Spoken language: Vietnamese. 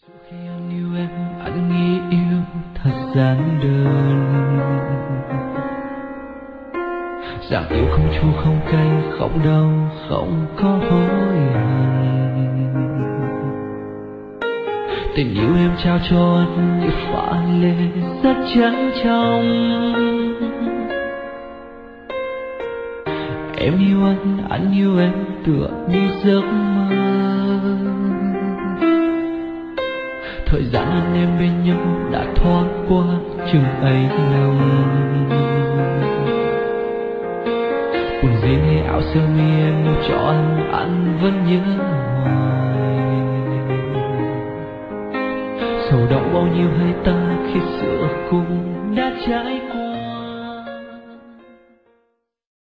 Khi anh yêu em, anh nghĩ yêu thật giản đơn. Rằng yêu không chua không cay, không đau, không có hối hận. Tình yêu em trao cho anh như pha lê rất trắng trong. Em yêu anh yêu em tựa như giấc mơ. Thời gian anh em bên nhau đã thoáng qua chừng ấy năm. Quần jean hay áo sơ mi em mua cho anh vẫn nhớ hoài. Sầu đau bao nhiêu hay ta khi xưa cùng đã trải qua.